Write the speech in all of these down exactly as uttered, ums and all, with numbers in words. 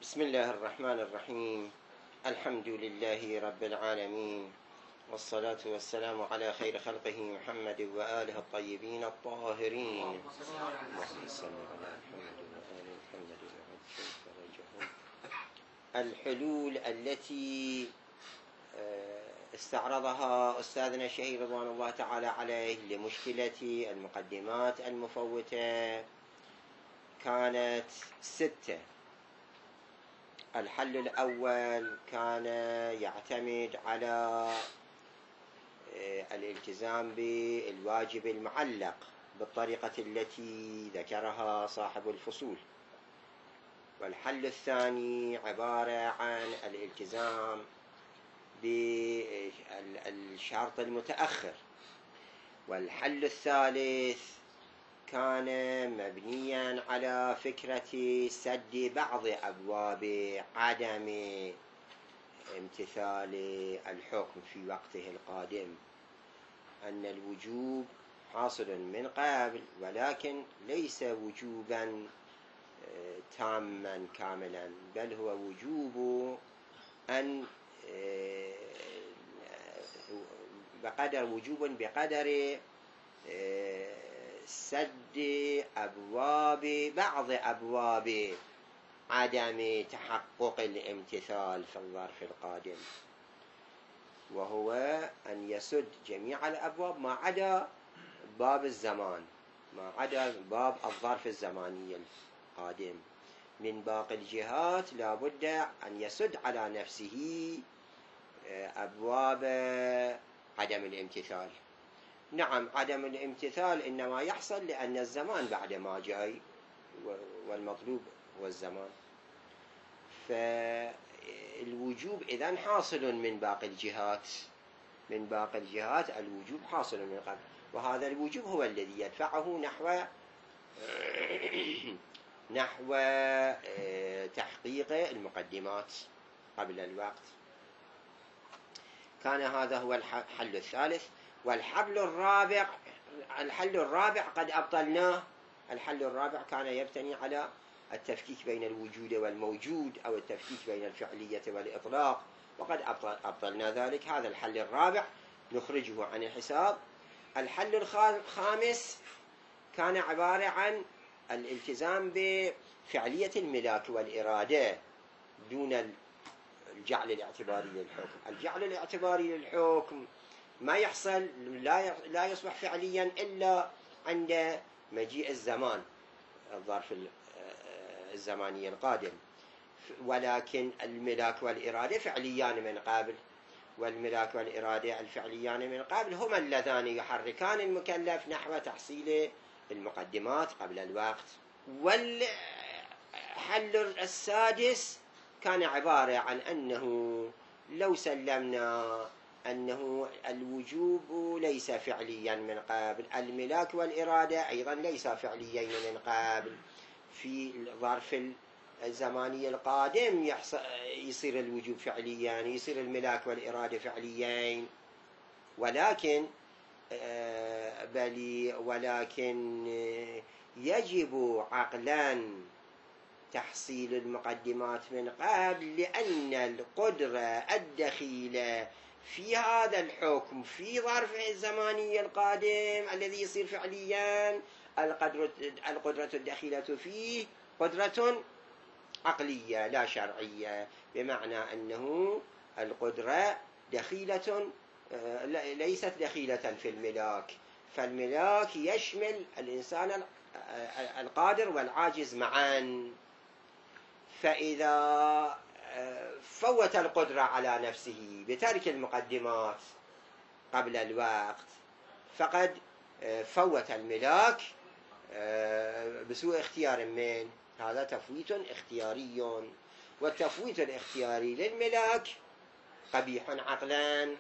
بسم الله الرحمن الرحيم. الحمد لله رب العالمين، والصلاة والسلام على خير خلقه محمد وآله الطيبين الطاهرين. اللهم صل على محمد وآل محمد وعجل فرجهم. الحلول التي استعرضها أستاذنا الشهير رضوان الله تعالى عليه لمشكلة المقدمات المفوتة كانت ستة. الحل الأول كان يعتمد على الالتزام بالواجب المعلق بالطريقة التي ذكرها صاحب الفصول، والحل الثاني عبارة عن الالتزام بالشرط المتأخر، والحل الثالث كان مبنيا على فكرة سد بعض أبواب عدم امتثال الحكم في وقته القادم، أن الوجوب حاصل من قبل ولكن ليس وجوبا تاما كاملا، بل هو وجوب أن بقدر وجوب بقدر سد أبواب بعض أبواب عدم تحقق الامتثال في الظرف القادم، وهو أن يسد جميع الأبواب ما عدا باب الزمان، ما عدا باب الظرف الزماني القادم. من باقي الجهات لا بد أن يسد على نفسه أبواب عدم الامتثال. نعم، عدم الامتثال إنما يحصل لأن الزمان بعد ما جاي، والمطلوب هو الزمان، فالوجوب إذن حاصل من باقي الجهات، من باقي الجهات الوجوب حاصل من قبل، وهذا الوجوب هو الذي يدفعه نحو نحو تحقيق المقدمات قبل الوقت. كان هذا هو الحل الثالث. والحل الرابع الحل الرابع قد أبطلناه. الحل الرابع كان يبتني على التفكيك بين الوجود والموجود، أو التفكيك بين الفعلية والإطلاق، وقد أبطلنا ذلك. هذا الحل الرابع نخرجه عن الحساب. الحل الخامس كان عبارة عن الالتزام بفعلية الملاك والإرادة دون الجعل الاعتباري للحكم. الجعل الاعتباري للحكم ما يحصل، لا يصبح فعليا إلا عند مجيء الزمان، الظرف الزماني القادم، ولكن الملاك والإرادة فعليان من قبل، والملاك والإرادة الفعليان من قبل هما اللذان يحركان المكلف نحو تحصيل المقدمات قبل الوقت. والحل السادس كان عبارة عن أنه لو سلمنا أنه الوجوب ليس فعليا من قبل، الملاك والإرادة أيضا ليس فعليين من قبل، في الظرف الزماني القادم يصير الوجوب فعليا، يصير الملاك والإرادة فعليين، ولكن بل ولكن يجب عقلا تحصيل المقدمات من قبل، لأن القدرة الدخيلة في هذا الحكم في ظرف الزماني القادم الذي يصير فعليا، القدرة, القدرة الدخيلة فيه قدرة عقلية لا شرعية، بمعنى أنه القدرة دخيلة ليست دخيلة في الملاك، فالملاك يشمل الإنسان القادر والعاجز معا. فإذا فوت القدرة على نفسه بترك المقدمات قبل الوقت فقد فوت الملاك بسوء اختيار من هذا تفويت اختياري، والتفويت الاختياري للملاك قبيح عقلا.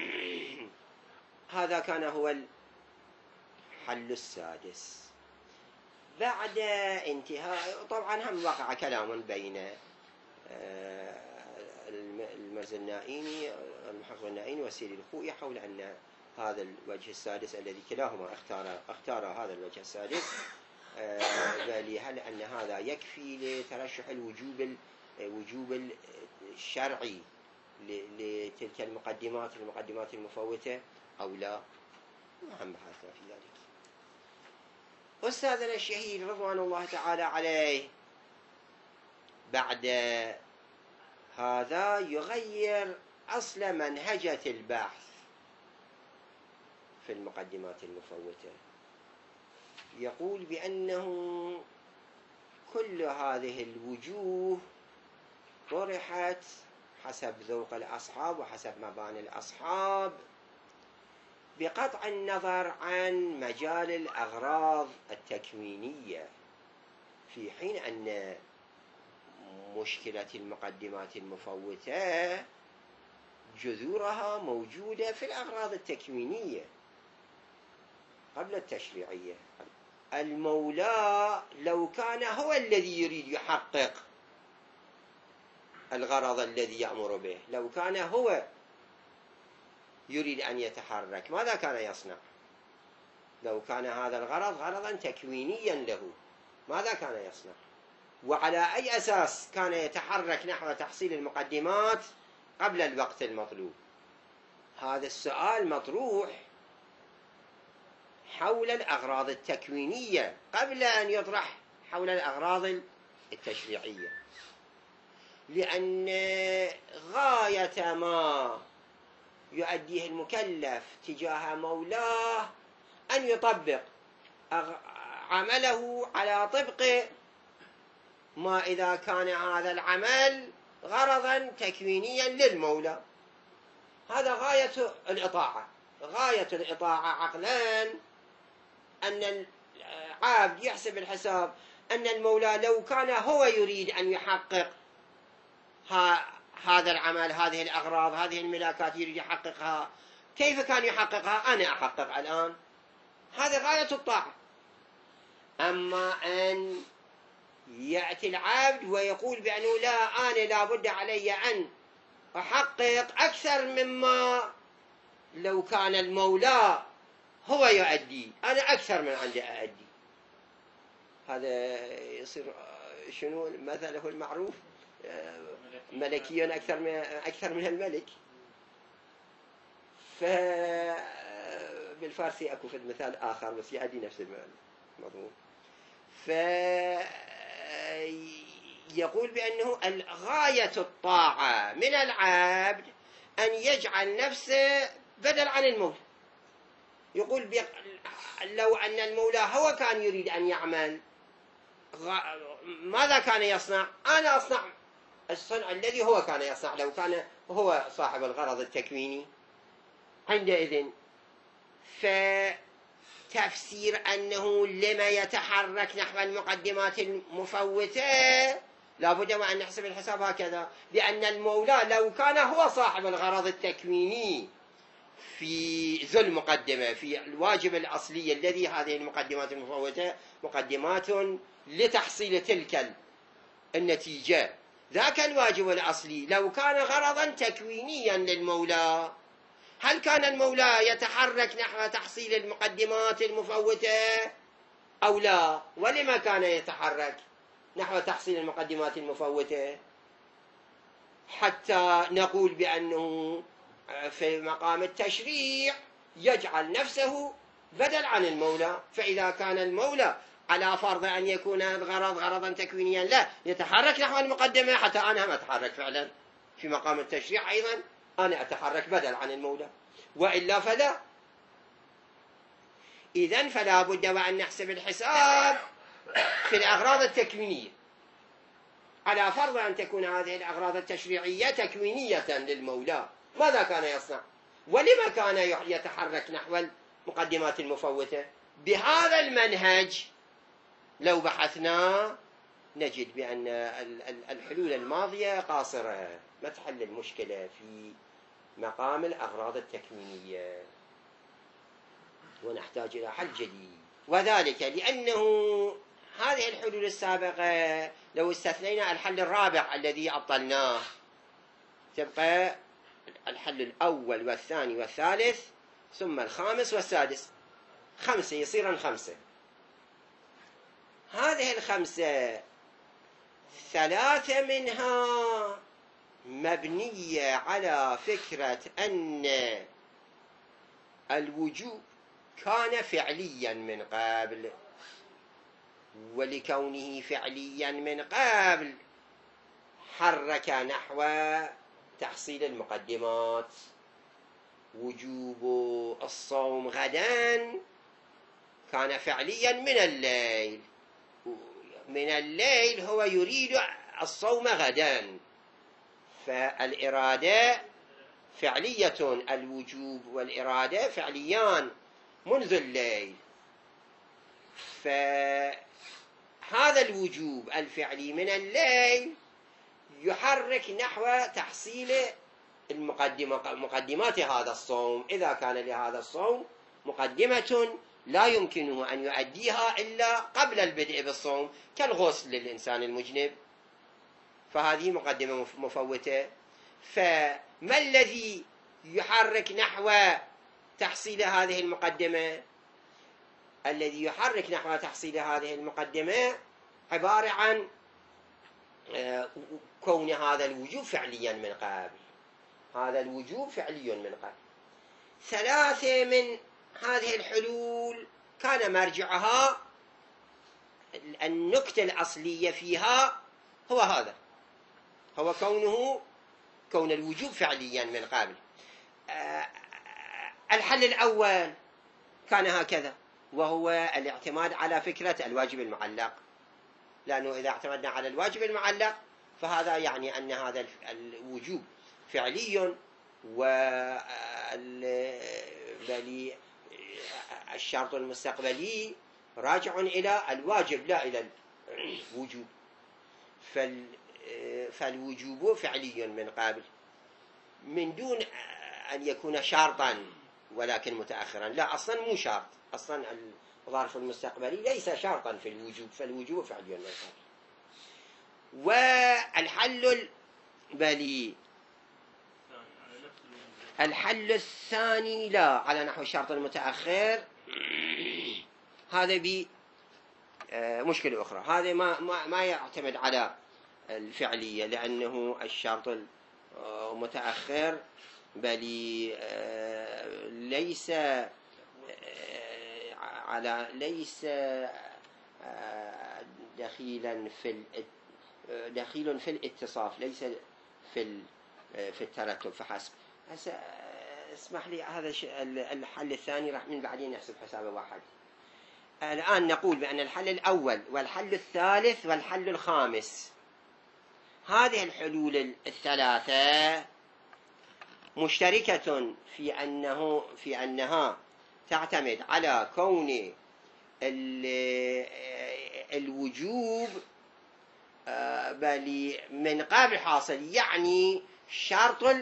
هذا كان هو الحل السادس. بعد انتهاء، طبعا هم وقع كلام بين المرزنائيني المحقق النائيني والسيري الخوئي حول أن هذا الوجه السادس الذي كلاهما اختار اختار هذا الوجه السادس، بل هل أن هذا يكفي لترشح الوجوب الوجوب الشرعي لتلك المقدمات المقدمات المفوتة أو لا؟ نعم بحثنا في ذلك. أستاذنا الشهيد رضوان الله تعالى عليه بعد هذا يغير أصل منهجة البحث في المقدمات المفوتة، يقول بأنه كل هذه الوجوه طرحت حسب ذوق الأصحاب وحسب مباني الأصحاب بقطع النظر عن مجال الأغراض التكوينية، في حين أن مشكلة المقدمات المفوتة جذورها موجودة في الأغراض التكوينية قبل التشريعية. المولى لو كان هو الذي يريد يحقق الغرض الذي يأمر به، لو كان هو يريد أن يتحرك، ماذا كان يصنع؟ لو كان هذا الغرض غرضا تكوينيا له، ماذا كان يصنع؟ وعلى أي أساس كان يتحرك نحو تحصيل المقدمات قبل الوقت المطلوب؟ هذا السؤال مطروح حول الأغراض التكوينية قبل أن يطرح حول الأغراض التشريعية، لأن غاية ما يؤديه المكلف تجاه مولاه أن يطبق عمله على طبق ما إذا كان هذا العمل غرضا تكوينيا للمولى. هذا غاية الإطاعة. غاية الإطاعة عقلا أن العبد يحسب الحساب أن المولى لو كان هو يريد أن يحقق هذا العمل، هذه الأغراض، هذه الملاكات يريد يحققها، كيف كان يحققها؟ أنا أحقق الآن. هذا غاية الطاعة. أما أن يأتي العبد ويقول بأنه لا، أنا لابد علي أن أحقق أكثر مما لو كان المولى هو يؤدي، أنا أكثر من عندي أؤدي، هذا يصير شنو مثله المعروف؟ ملكيا أكثر من أكثر من الملك. فبالفارسي أكو في مثال آخر بس يؤدي نفس المضمون. فيقول بأنه غاية الطاعة من العبد أن يجعل نفسه بدل عن المولى. يقول لو أن المولى هو كان يريد أن يعمل، ماذا كان يصنع؟ أنا أصنع الصنع الذي هو كان يصنع لو كان هو صاحب الغرض التكويني. عندئذ فتفسير أنه لما يتحرك نحو المقدمات المفوتة لابد وأن نحسب الحساب هكذا، لأن المولى لو كان هو صاحب الغرض التكويني في ذو المقدمة، في الواجب الأصلي الذي هذه المقدمات المفوتة مقدمات لتحصيل تلك النتيجة، ذاك الواجب الأصلي لو كان غرضا تكوينيا للمولى، هل كان المولى يتحرك نحو تحصيل المقدمات المفوتة أو لا؟ ولما كان يتحرك نحو تحصيل المقدمات المفوتة؟ حتى نقول بأنه في مقام التشريع يجعل نفسه بدل عن المولى. فإذا كان المولى على فرض أن يكون الغرض غرضا تكوينيا لا يتحرك نحو المقدمة، حتى أنا هم أتحرك فعلا في مقام التشريع أيضا، أنا أتحرك بدل عن المولى، وإلا فلا. إذن فلا بد وأن نحسب الحساب في الأغراض التكوينية على فرض أن تكون هذه الأغراض التشريعية تكوينية للمولى، ماذا كان يصنع؟ ولما كان يتحرك نحو المقدمات المفوتة؟ بهذا المنهج لو بحثنا نجد بأن الحلول الماضية قاصرة، ما تحل المشكلة في مقام الأغراض التكوينية، ونحتاج إلى حل جديد. وذلك لأنه هذه الحلول السابقة لو استثنينا الحل الرابع الذي أبطلناه تبقى الحل الأول والثاني والثالث ثم الخامس والسادس، خمسة يصيرن خمسة. هذه الخمسة ثلاثة منها مبنية على فكرة أن الوجوب كان فعليا من قبل، ولكونه فعليا من قبل حرك نحو تحصيل المقدمات. وجوب الصوم غدا كان فعليا من الليل، من الليل هو يريد الصوم غدا، فالإرادة فعلية، الوجوب والإرادة فعليان منذ الليل. فهذا الوجوب الفعلي من الليل يحرك نحو تحصيل المقدمة مقدمات هذا الصوم. إذا كان لهذا الصوم مقدمة لا يمكنه أن يؤديها إلا قبل البدء بالصوم، كالغسل للإنسان المجنب، فهذه مقدمة مفوتة. فما الذي يحرك نحو تحصيل هذه المقدمة؟ الذي يحرك نحو تحصيل هذه المقدمة عبارة عن كون هذا الوجوب فعليا من قبل. هذا الوجوب فعلي من قبل. ثلاثة من هذه الحلول كان مرجعها، النكتة الأصلية فيها هو هذا، هو كونه كون الوجوب فعليا من قبل. الحل الأول كان هكذا، وهو الاعتماد على فكرة الواجب المعلق، لأنه إذا اعتمدنا على الواجب المعلق فهذا يعني أن هذا الوجوب فعلي، والشرط المستقبلي راجع إلى الواجب لا إلى الوجوب، فالوجوب فعلي من قبل من دون أن يكون شرطا ولكن متأخرا. لا، أصلا مو شرط، أصلا الظرف المستقبلي ليس شرطا في الوجوب، فالوجوب فعلي من قبل. والحل البلي الحل الثاني لا على نحو الشرط المتأخر، هذا بمشكلة أخرى. هذا ما ما ما يعتمد على الفعلية، لأنه الشرط المتأخر بل ليس على ليس دخيلا في دخيل في الاتصاف، ليس في في الترتب فحسب. هسه اسمح لي، هذا الحل الثاني راح من بعدين نحسب حسابه واحد. الآن نقول بأن الحل الأول والحل الثالث والحل الخامس، هذه الحلول الثلاثة مشتركة في أنه في أنها تعتمد على كون الوجوب بل من قبل حاصل، يعني شرط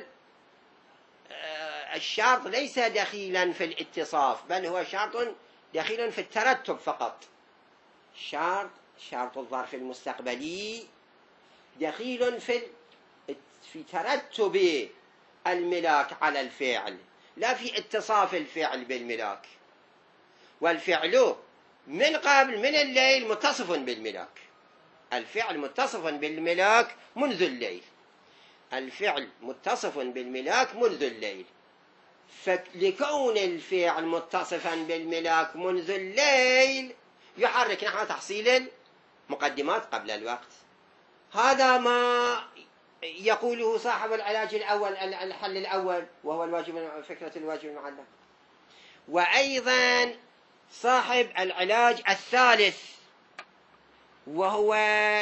الشرط ليس دخيلا في الاتصاف، بل هو شرط دخيل في الترتب فقط. شرط شرط الظرف المستقبلي دخيل في في ترتب الملاك على الفعل، لا في اتصاف الفعل بالملاك. والفعل من قبل من الليل متصف بالملاك، الفعل متصف بالملاك منذ الليل، الفعل متصف بالملاك منذ الليل. فلكون الفعل متصفا بالملاك منذ الليل يحرك نحو تحصيل المقدمات قبل الوقت. هذا ما يقوله صاحب العلاج الأول، الحل الأول، وهو الواجب، فكرة الواجب المعلق. وأيضا صاحب العلاج الثالث، وهو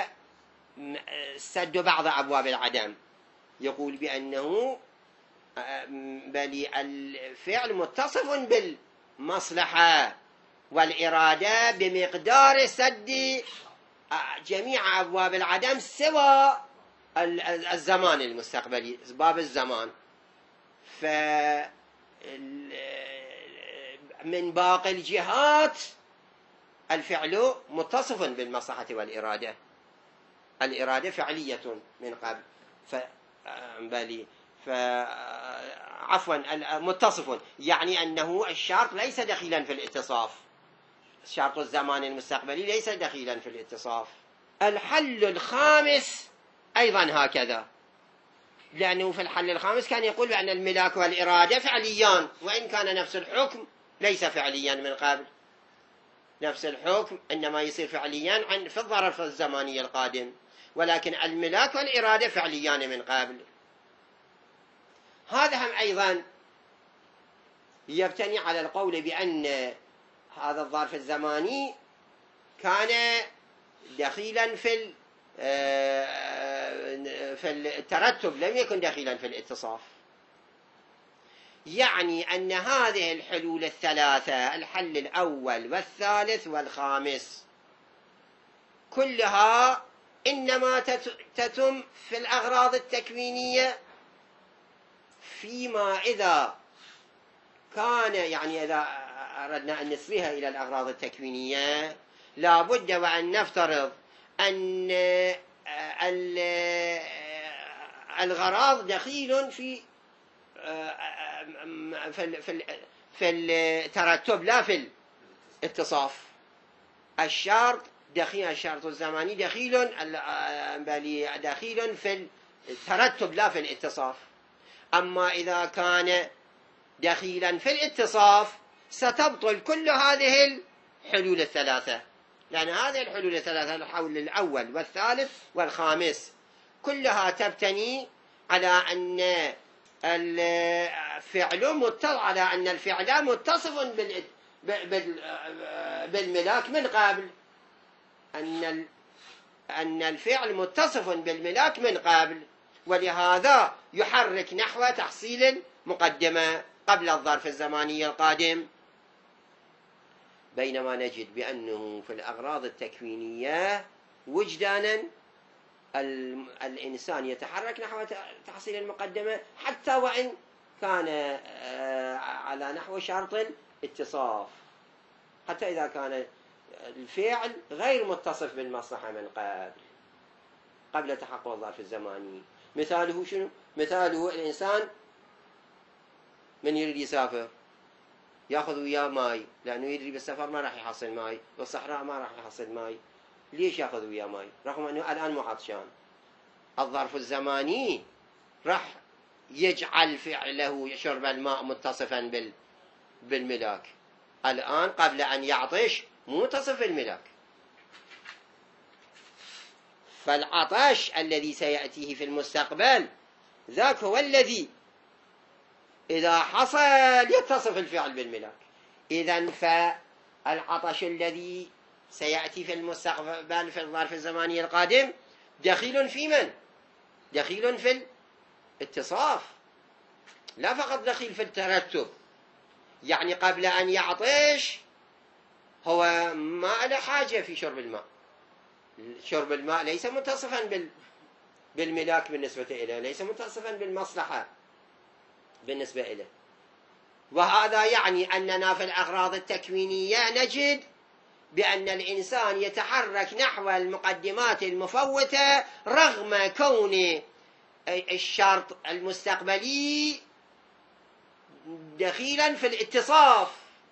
سد بعض أبواب العدم، يقول بأنه بل الفعل متصف بالمصلحة والإرادة بمقدار سد جميع أبواب العدم سوى الزمان المستقبلي، باب الزمان. فمن باقي الجهات الفعل متصف بالمصلحة والإرادة، الإرادة فعلية من قبل، ف بل عفوا متصف، يعني أنه الشرط ليس دخيلا في الاتصاف، شرط الزمان المستقبلي ليس دخيلا في الاتصاف الحل الخامس أيضا هكذا، لأنه في الحل الخامس كان يقول بأن الملاك والإرادة فعليان، وإن كان نفس الحكم ليس فعليا من قبل، نفس الحكم إنما يصير فعليا في الظرف الزماني القادم، ولكن الملاك والإرادة فعليان من قبل. هذا هم أيضا يبتني على القول بأن هذا الظرف الزماني كان دخيلا في في الترتب، لم يكن دخيلا في الاتصاف. يعني أن هذه الحلول الثلاثة، الحل الأول والثالث والخامس، كلها إنما تتم في الأغراض التكوينية، فيما إذا كان، يعني إذا أردنا أن نسريها إلى الأغراض التكوينية لا بد وأن نفترض أن الغراض دخيل في في الترتب لا في الاتصاف. الشرط دخيل، الشرط الزماني دخيل بل دخيل في الترتب لا في الاتصاف. أما إذا كان دخيلا في الاتصاف ستبطل كل هذه الحلول الثلاثة، لأن هذه الحلول الثلاثة، الحول الأول والثالث والخامس، كلها تبتني على أن الفعل متصل، على أن الفعل متصف بالملاك من قبل، أن أن الفعل متصف بالملاك من قبل، ولهذا يحرك نحو تحصيل المقدمة قبل الظرف الزماني القادم. بينما نجد بأنه في الأغراض التكوينية وجدانا الإنسان يتحرك نحو تحصيل المقدمة حتى وإن كان على نحو شرط الاتصاف، حتى إذا كان الفعل غير متصف بالمصلحة من قبل قبل تحقق الظرف الزماني. مثاله شنو؟ مثاله الإنسان من يريد يسافر يأخذ وياه ماي، لأنه يدري بالسفر ما راح يحصل ماي، بالصحراء ما راح يحصل ماي. ليش يأخذ وياه ماي رغم أنه الآن مو عطشان؟ الظرف الزماني راح يجعل فعله شرب الماء متصفا بالملاك، الآن قبل أن يعطش مو متصف بالملاك. فالعطش الذي سيأتيه في المستقبل ذاك هو الذي إذا حصل يتصف الفعل بالملاك. إذن فالعطش الذي سيأتي في المستقبل في الظرف الزماني القادم دخيل في من؟ دخيل في الاتصاف، لا فقط دخيل في الترتب. يعني قبل أن يعطش هو ما له حاجة في شرب الماء، شرب الماء ليس متصفا بالملاك بالنسبة إليه، ليس متصفا بالمصلحة بالنسبة إليه. وهذا يعني أننا في الأغراض التكوينية نجد بأن الإنسان يتحرك نحو المقدمات المفوتة رغم كون الشرط المستقبلي دخيلا في الاتصاف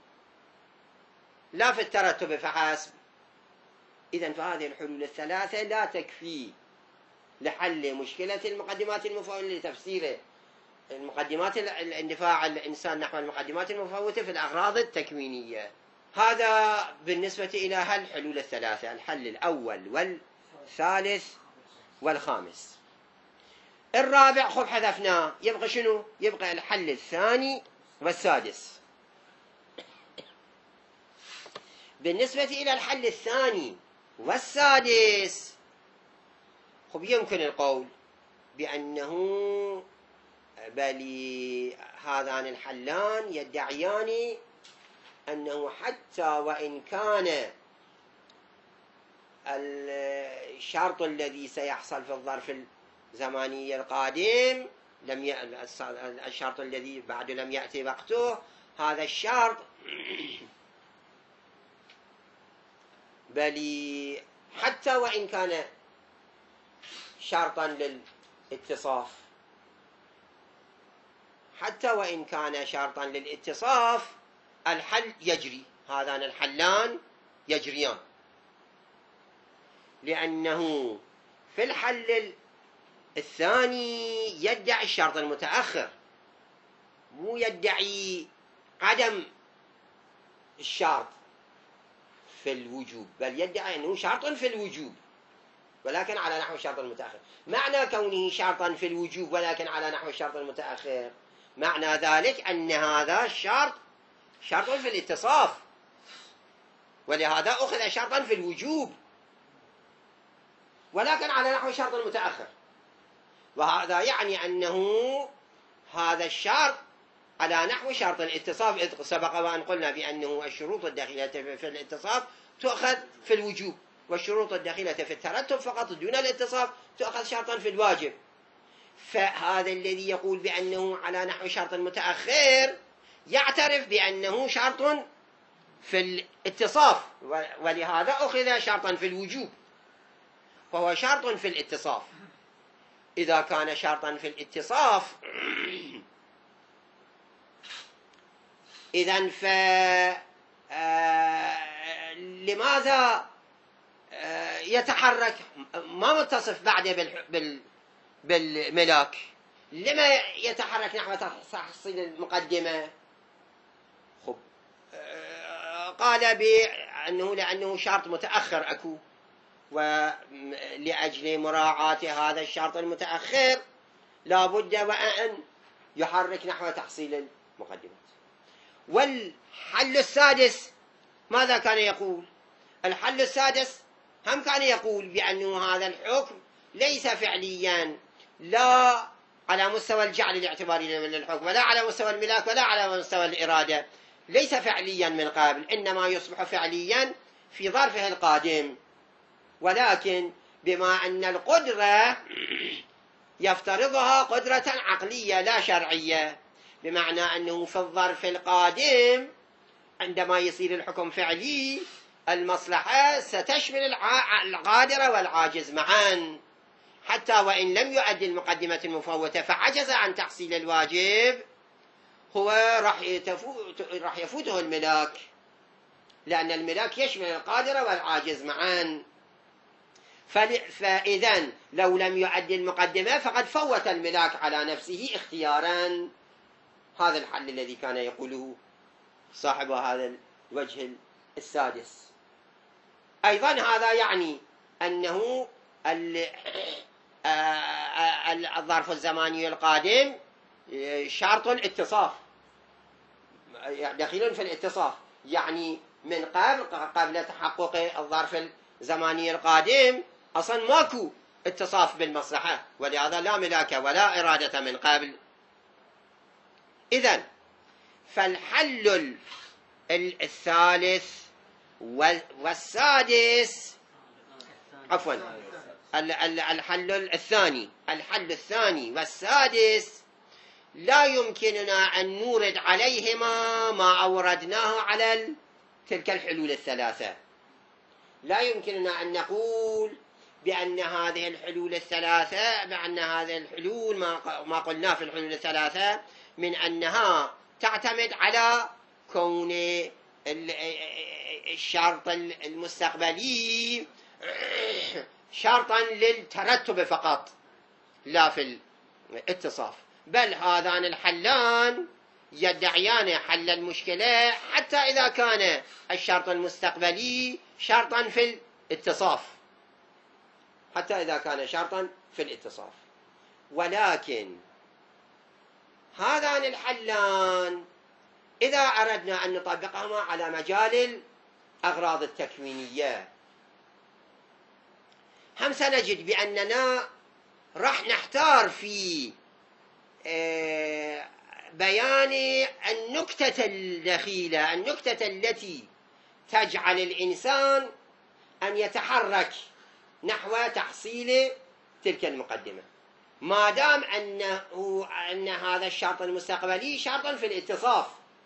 لا في الترتب فحسب. إذن فهذه الحلول الثلاثة لا تكفي لحل مشكلة المقدمات المفوتة، لتفسير المقدمات الاندفاع الإنسان نحو المقدمات المفوتة في الأغراض التكوينية. هذا بالنسبة إلى الحلول الثلاثة، الحل الأول والثالث والخامس. الرابع خب حذفناه، يبقى شنو؟ يبقى الحل الثاني والسادس. بالنسبة إلى الحل الثاني والسادس خب يمكن القول بأنه بل هذان الحلان يدعيان أنه حتى وإن كان الشرط الذي سيحصل في الظرف الزماني القادم لم ي... الشرط الذي بعد لم يأتي وقته، هذا الشرط بل حتى وإن كان شرطا للاتصاف، حتى وإن كان شرطا للاتصاف الحل يجري، هذان الحلان يجريان. لأنه في الحل الثاني يدعي الشرط المتأخر، مو يدعي عدم الشرط في الوجوب، بل يدعي أنه شرط في الوجوب ولكن على نحو الشرط المتأخر. معنى كونه شرطا في الوجوب ولكن على نحو الشرط المتأخر، معنى ذلك أن هذا الشرط شرط في الاتصاف، ولهذا أخذ شرطا في الوجوب ولكن على نحو الشرط المتأخر. وهذا يعني أنه هذا الشرط على نحو شرط الاتصاف. سبق وأن قلنا بأنه الشروط الداخلة في الاتصاف تؤخذ في الوجوب، والشروط الداخلة في الترتب فقط دون الاتصاف تؤخذ شرطا في الواجب. فهذا الذي يقول بأنه على نحو شرط متأخر يعترف بأنه شرط في الاتصاف، ولهذا أخذ شرطا في الوجوب، فهو شرط في الاتصاف. إذا كان شرطا في الاتصاف إذن ف لماذا يتحرك ما متصف بعد بالملاك؟ لما يتحرك نحو تحصيل المقدمة؟ خب قال بأنه لأنه شرط متأخر أكو، ولأجل مراعاة هذا الشرط المتأخر لا بد وأن يحرك نحو تحصيل المقدمات. والحل السادس ماذا كان يقول؟ الحل السادس هم كان يقول بأنه هذا الحكم ليس فعليا، لا على مستوى الجعل الاعتباري للحكم ولا على مستوى الملاك ولا على مستوى الإرادة، ليس فعليا من قبل، إنما يصبح فعليا في ظرفه القادم. ولكن بما أن القدرة يفترضها قدرة عقلية لا شرعية، بمعنى أنه في الظرف القادم عندما يصير الحكم فعلي المصلحة ستشمل القادر والعاجز معا، حتى وإن لم يؤدي المقدمة المفوتة فعجز عن تحصيل الواجب، هو راح يفوت راح يفوته الملاك، لأن الملاك يشمل القادر والعاجز معا. فإذا لو لم يؤدي المقدمة فقد فوت الملاك على نفسه اختيارا. هذا الحل الذي كان يقوله صاحب هذا الوجه السادس. أيضا هذا يعني أنه الظرف الزماني القادم شرط الاتصاف، دخيل في الاتصاف، يعني من قبل قبل تحقق الظرف الزماني القادم أصلا ماكو اتصاف بالمصلحة، ولهذا لا ملاك ولا إرادة من قبل. إذن فالحل الثالث والسادس عفوا الحل الثاني الحل الثاني والسادس لا يمكننا أن نورد عليهما ما أوردناه على تلك الحلول الثلاثة. لا يمكننا أن نقول بأن هذه الحلول الثلاثة بأن هذه الحلول ما قلنا في الحلول الثلاثة من أنها تعتمد على كون الشرط المستقبلي شرطا للترتب فقط لا في الاتصاف، بل هذان الحلان يدعيان حل المشكلة حتى إذا كان الشرط المستقبلي شرطا في الاتصاف، حتى إذا كان شرطا في الاتصاف. ولكن هذان الحلان إذا أردنا أن نطبقهما على مجال الأغراض التكوينية هم سنجد بأننا راح نحتار في بيان النكتة الدخيلة، النكتة التي تجعل الإنسان أن يتحرك نحو تحصيل تلك المقدمة، ما دام أنه أن هذا الشرط المستقبلي شرطا في الاتصاف.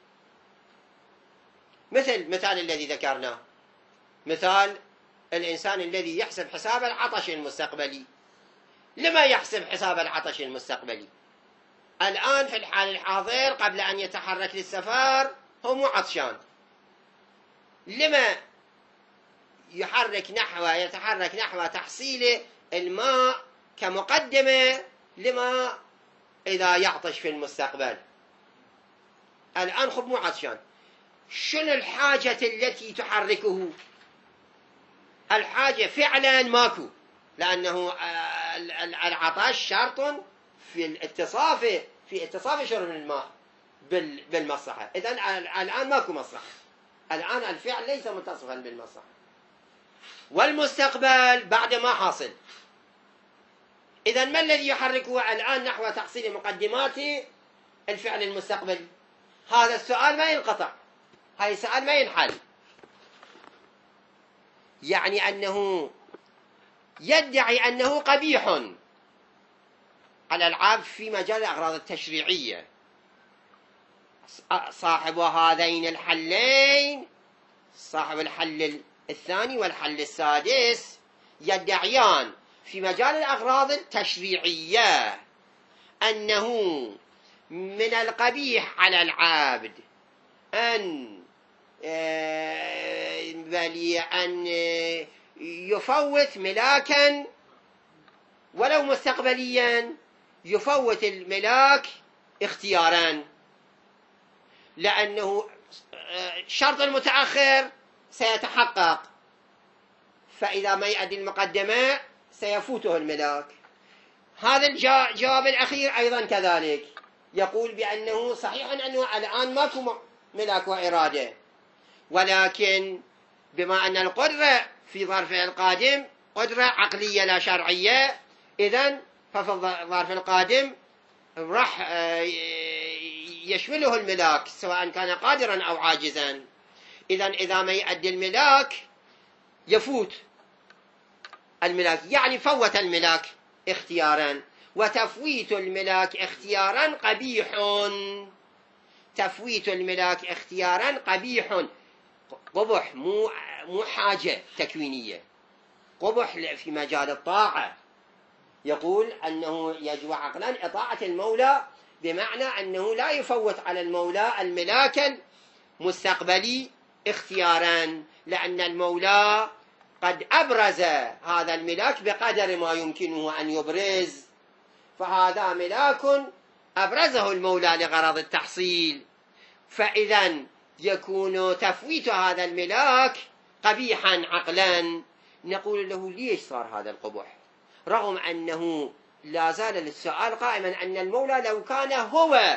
مثل مثال الذي ذكرناه، مثال الإنسان الذي يحسب حساب العطش المستقبلي. لما يحسب حساب العطش المستقبلي؟ الآن في الحال الحاضر قبل أن يتحرك للسفر هو مو عطشان. لما يحرك نحو يتحرك نحو تحصيل الماء كمقدمة لما إذا يعطش في المستقبل. الآن خب مو عطشان، شنو الحاجة التي تحركه؟ الحاجة فعلا ماكو، لأنه العطش شرط في الاتصاف في اتصاف شرب الماء بالمصلحة. إذن الآن ماكو مصلحة، الآن الفعل ليس متصفا بالمصلحة. والمستقبل بعد ما حاصل. إذن ما الذي يحركه الآن نحو تحصيل مقدمات الفعل المستقبلي؟ هذا السؤال ما ينقطع، هذا السؤال ما ينحل. يعني أنه يدعي أنه قبيح على العاب في مجال الأغراض التشريعية. صاحب هذين الحلين، صاحب الحل الثاني والحل السادس، يدعيان في مجال الأغراض التشريعية أنه من القبيح على العابد أن بل أن يفوت ملاكا ولو مستقبليا، يفوت الملاك اختيارا، لأنه شرط المتأخر سيتحقق، فإذا ما يؤدي المقدمة سيفوته الملاك. هذا الجواب الأخير أيضا كذلك، يقول بأنه صحيح أنه الآن ماكو ملاك وإرادة، ولكن بما أن القدرة في ظرف القادم قدرة عقلية لا شرعية، إذن ففي الظرف القادم راح يشمله الملاك سواء كان قادرا أو عاجزا. إذن إذا ما يؤدي الملاك يفوت الملاك، يعني فوت الملاك اختيارا. وتفويت الملاك اختيارا قبيح، تفويت الملاك اختيارا قبيح. قبح مو مو حاجة تكوينية، قبح في مجال الطاعة. يقول أنه يجب عقلا إطاعة المولى، بمعنى أنه لا يفوت على المولى الملاك المستقبلي اختيارا، لأن المولى قد أبرز هذا الملاك بقدر ما يمكنه أن يبرز، فهذا ملاك أبرزه المولى لغرض التحصيل، فإذا يكون تفويت هذا الملاك قبيحا عقلا. نقول له ليش صار هذا القبح، رغم أنه لا زال السؤال قائما أن المولى لو كان هو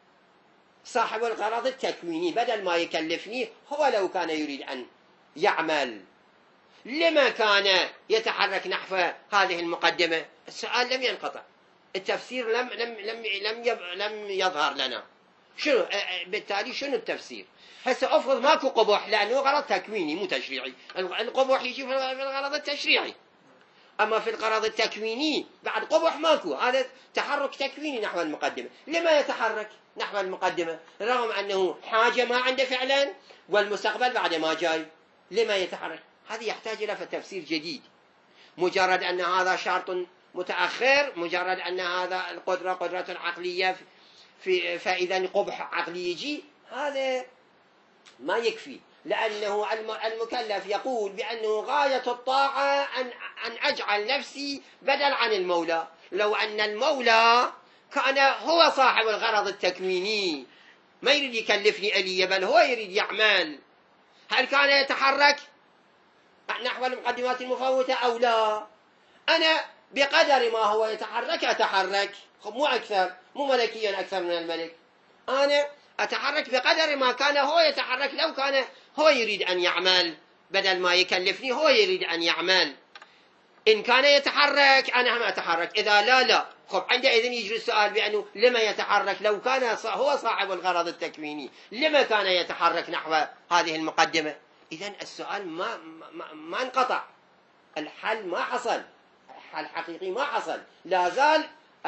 صاحب الغرض التكويني بدل ما يكلفني، هو لو كان يريد أن يعمل لما كان يتحرك نحو هذه المقدمة؟ السؤال لم ينقطع، التفسير لم لم لم لم, لم يظهر لنا. شنو بالتالي شنو التفسير؟ هسه افرض ماكو قبح لانه غرض تكويني مو تشريعي، القبح يجي في الغرض التشريعي، اما في الغرض التكويني بعد قبح ماكو، هذا تحرك تكويني نحو المقدمة. لما يتحرك نحو المقدمة رغم انه حاجة ما عنده فعلا والمستقبل بعد ما جاي؟ لما يتحرك؟ هذه يحتاج الى تفسير جديد. مجرد ان هذا شرط متأخر، مجرد أن هذا القدرة قدرة عقلية في فإذا قبح عقلي يجي، هذا ما يكفي، لأنه المكلف يقول بأنه غاية الطاعة أن أن أجعل نفسي بدل عن المولى. لو أن المولى كان هو صاحب الغرض التكويني ما يريد يكلفني ألي بل هو يريد يعمل، هل كان يتحرك نحو المقدمات المفوتة أو لا؟ أنا بقدر ما هو يتحرك أتحرك، مو أكثر، مو ملكيا أكثر من الملك، أنا أتحرك بقدر ما كان هو يتحرك. لو كان هو يريد أن يعمل بدل ما يكلفني هو يريد أن يعمل، إن كان يتحرك أنا هم أتحرك، إذا لا لا خب عندئذ يجري السؤال بأنه لما يتحرك لو كان هو صاحب الغرض التكويني، لما كان يتحرك نحو هذه المقدمة؟ إذن السؤال ما ما, ما انقطع، الحل ما حصل، الحل حقيقي ما حصل، لا زال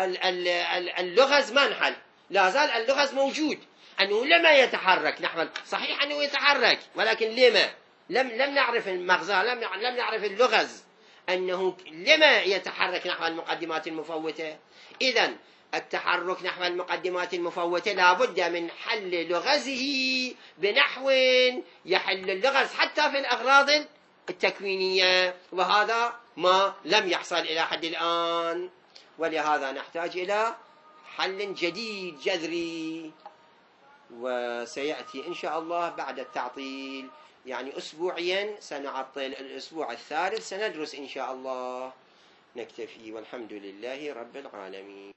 اللغز ما انحل، لا زال اللغز موجود، أنه لما يتحرك نحو، صحيح أنه يتحرك ولكن لما لم لم نعرف المغزى، لم لم نعرف اللغز أنه لما يتحرك نحو المقدمات المفوتة. إذن التحرك نحو المقدمات المفوتة لا بد من حل لغزه بنحو يحل اللغز حتى في الأغراض التكوينية، وهذا ما لم يحصل إلى حد الآن، ولهذا نحتاج إلى حل جديد جذري، وسيأتي إن شاء الله بعد التعطيل، يعني أسبوعيا سنعطل، الأسبوع الثالث سندرس إن شاء الله. نكتفي، والحمد لله رب العالمين.